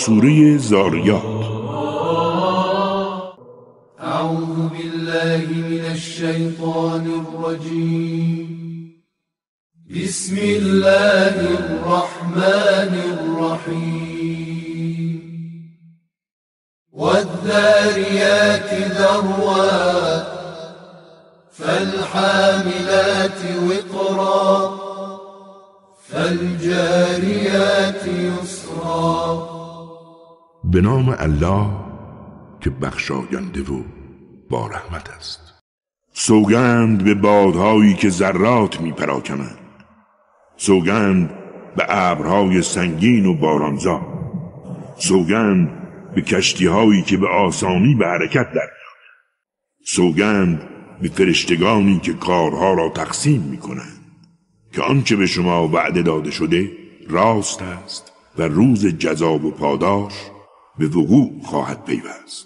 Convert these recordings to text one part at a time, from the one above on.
سوره ذاریات. اعوذ بالله من الشیطان الرجیم. بسم الله الرحمن الرحیم. والذاریات ذروا فالحاملات وقرا فالجاریات یسرا. به نام الله که بخشاینده و با رحمت است. سوگند به بادهایی که ذرات می پراکنند، سوگند به ابرهای سنگین و بارانزا، سوگند به کشتی‌هایی که به آسانی به حرکت درمی‌آیند، سوگند به فرشتگانی که کارها را تقسیم می‌کنند که آنچه به شما وعده داده شده راست است و روز جزا و پاداش به وقوع خواهد پیوست.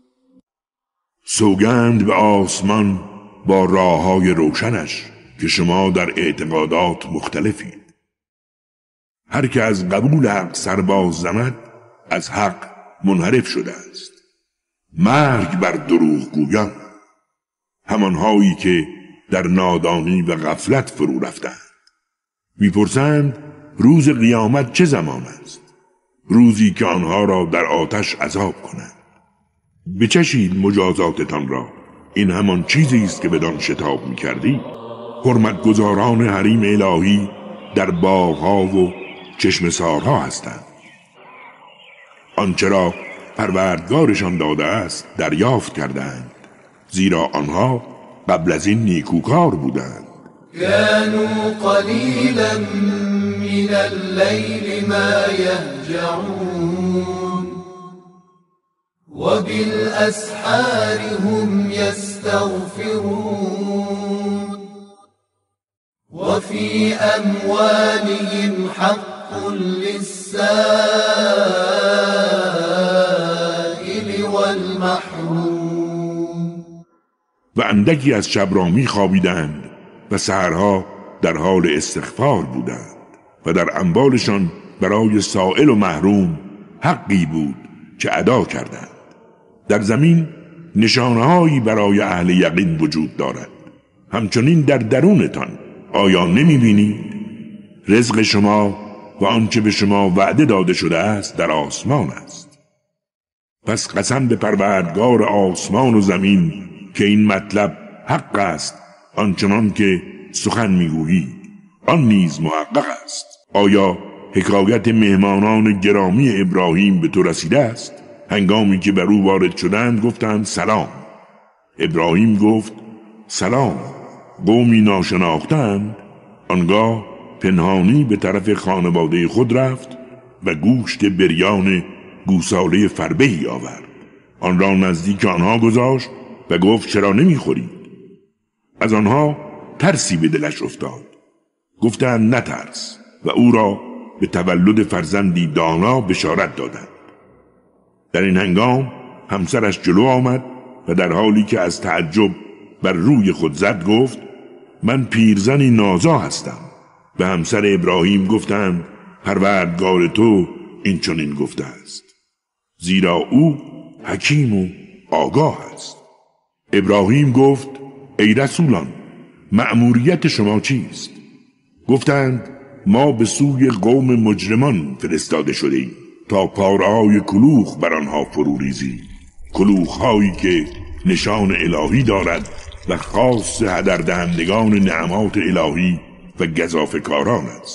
سوگند به آسمان با راه‌های روشنش که شما در اعتقادات مختلفید. هر که از قبول حق سرباز زند از حق منحرف شده است. مرگ بر دروغگویان، همانهایی که در نادانی و غفلت فرو رفتند. میپرسند روز قیامت چه زمان است؟ روزی که آنها را در آتش عذاب کنند. بچشید مجازاتتان را، این همان چیزی است که بدان شتاب میکردی. حرمتگزاران حریم الهی در باغها و چشمسارها هستند. آنچه را پروردگارشان داده است دریافت کردند، زیرا آنها قبل از این نیکوکار بودند. كانوا قلیلا من اللیل ما یهجعون وبالاسحار هم یستغفرون وفي اموالهم حق للسائل والمحروم. و اندکی از شب را می خوابیدند و سحرها در حال استغفار بودند و در اموالشان برای سائل و محروم حقی بود که ادا کردند. در زمین نشانه‌هایی برای اهل یقین وجود دارد. همچنین در درونتان آیا نمی بینید؟ رزق شما و آنچه به شما وعده داده شده است در آسمان است. پس قسم به پروردگار آسمان و زمین که این مطلب حق است، آنچنان که سخن میگویید آن نیز محقق است. آیا حکایت مهمانان گرامی ابراهیم به تو رسیده است؟ هنگامی که بر او وارد شدند گفتند سلام. ابراهیم گفت سلام. قومی ناشناختند. آنگاه پنهانی به طرف خانواده خود رفت و گوشت بریان گوساله فربهی آورد. آن را نزدیک آنها گذاشت و گفت چرا نمیخورید؟ از آنها ترسی به دلش افتاد. گفتند نترس و او را به تولد فرزندی دانا بشارت دادند. در این هنگام همسرش جلو آمد و در حالی که از تعجب بر روی خود زد گفت من پیرزنی نازا هستم. به همسر ابراهیم گفتند پروردگار تو این چنین گفته است، زیرا او حکیم و آگاه است. ابراهیم گفت ای رسولان، مأموریت شما چیست؟ گفتند ما به سوی قوم مجرمان فرستاده شده ایم تا پاره‌های کلوخ بر آنها فرو ریزیم، کلوخ‌هایی که نشان الهی دارد و خاص هدردهندگان نعمات الهی و گزافه‌کاران است.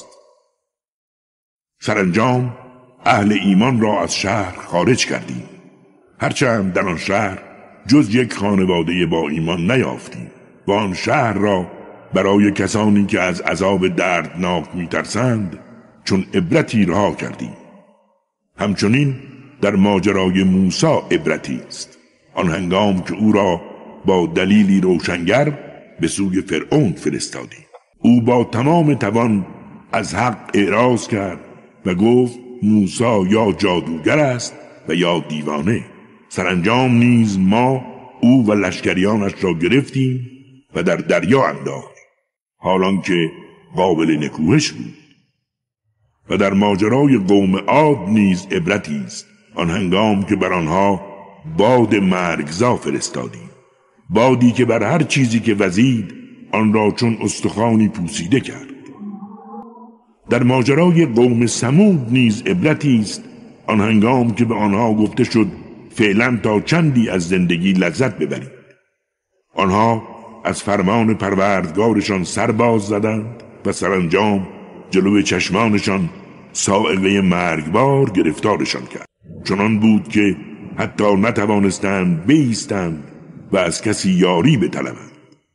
سرانجام اهل ایمان را از شهر خارج کردیم، هرچند در آن شهر جز یک خانواده با ایمان نیافتیم و آن شهر را برای کسانی که از عذاب دردناک می‌ترسند چون عبرتی رها کردیم. همچنین در ماجرای موسی عبرتی است، آن هنگام که او را با دلیلی روشنگر به سوی فرعون فرستادیم. او با تمام توان از حق اعراض کرد و گفت موسی یا جادوگر است و یا دیوانه. سرانجام نیز ما او و لشکریانش را گرفتیم و در دریا انداختیم، حالان که قابل نکوهش بود. و در ماجرای قوم عاد نیز عبرتی است، آن هنگام که بر آنها باد مرگزا فرستادیم، بادی که بر هر چیزی که وزید آن را چون استخوانی پوسیده کرد. در ماجرای قوم ثمود نیز عبرتی است، آن هنگام که به آنها گفته شد فعلا تا چندی از زندگی لذت ببرید. آنها از فرمان پروردگارشان سر باز زدند و سرانجام جلوی چشمانشان صاعقه مرگبار گرفتارشان کرد. چنان بود که حتی نتوانستند بایستند و از کسی یاری بطلبند.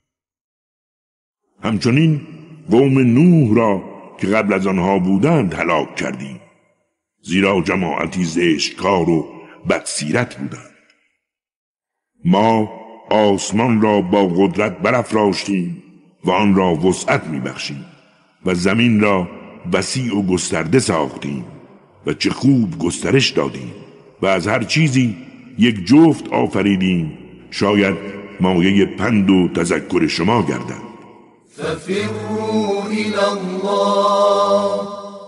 همچنین قوم نوح را که قبل از آنها بودند هلاک کردیم، زیرا جماعتی زشتکار و بدسیرت بودند. ما آسمان را با قدرت برافراشتیم و آن را وسعت میبخشیم و زمین را وسیع و گسترده ساختیم و چه خوب گسترش دادیم و از هر چیزی یک جفت آفریدیم، شاید مایه پند و تذکر شما گردد. ففروا إلى الله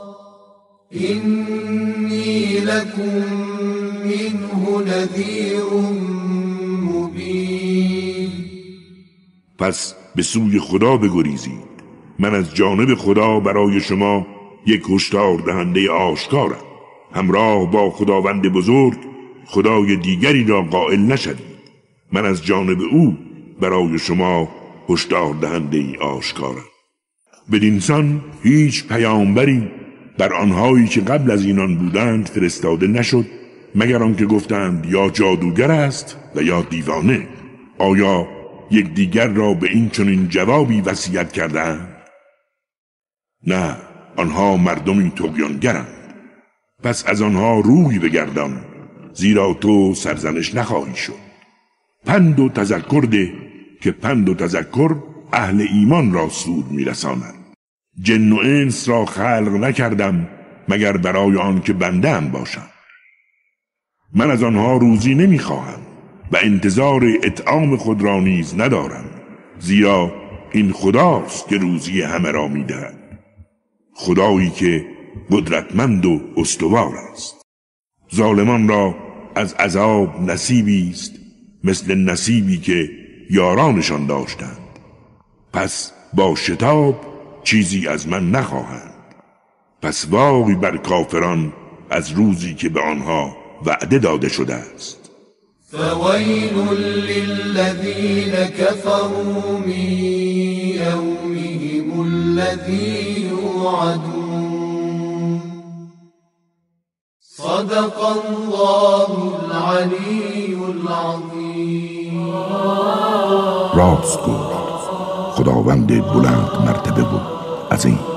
إني لكم منه نذير مبين. پس به سوی خدا بگریزید، من از جانب خدا برای شما یک هشدار دهنده آشکارم. همراه با خداوند بزرگ خدای دیگری را قائل نشوید، من از جانب او برای شما هشدار دهنده ای آشکارم. بدینسان هیچ پیامبری بر آنهایی که قبل از اینان بودند فرستاده نشد، مگر آنکه گفتند یا جادوگر است و یا دیوانه. آیا یک دیگر را به این چنین جوابی وصیت کردند؟ نه، آنها مردمی طغیانگرند. پس از آنها روی بگردان، زیرا تو سرزنش نخواهی شد. پند و تذکر ده که پند و تذکر اهل ایمان را سود میرساند. جن و انس را خلق نکردم مگر برای آن که بنده ام باشم. من از آنها روزی نمیخواهم و انتظار اطعام خود را نیز ندارم، زیرا این خداست که روزی همه را میدهد، خدایی که قدرتمند و استوار است. ظالمان را از عذاب نصیبی است مثل نصیبی که یارانشان داشتند، پس با شتاب چیزی از من نخواهند. پس وای بر کافران از روزی که به آنها وعده داده شده است. فويل للذين كفروا من يومهم الذي يوعدون صدق الله العلي العظيم. راست گفت خداوند بلند مرتبه و عظیم.